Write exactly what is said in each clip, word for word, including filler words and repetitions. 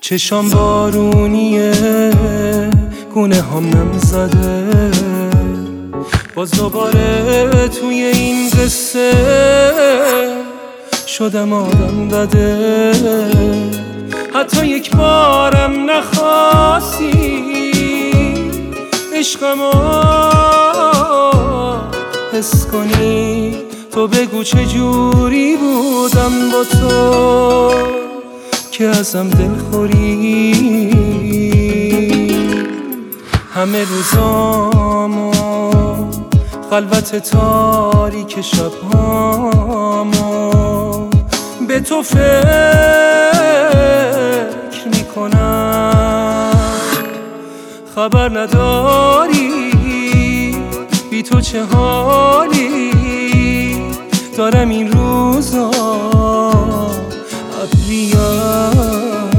چشام بارونیه، گونه هم نم زده، باز دوباره توی این قصه شدم آدم بده. حتی یک بارم نخواستی عشقمو حس کنی، تو بگو چه جوری بودم با تو که ازم دلخوری. همه روزامو خلوت تاریک شبهامو به تو فکر میکنم. خبر نداری بی تو چه حالی دارم این روزا ابریم.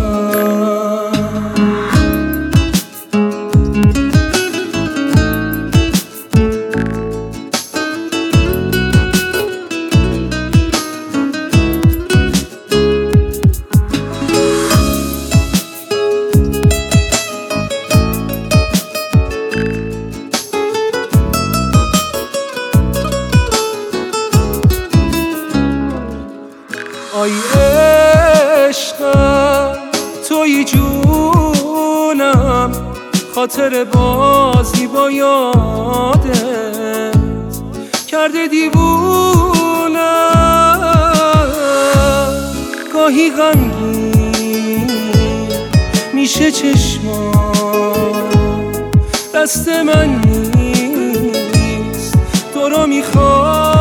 آی عشقم توی جونم، خاطر بازی با یادت کرده دیوونم. گاهی غمگین میشه چشمام، دست من نیست تو رو میخوام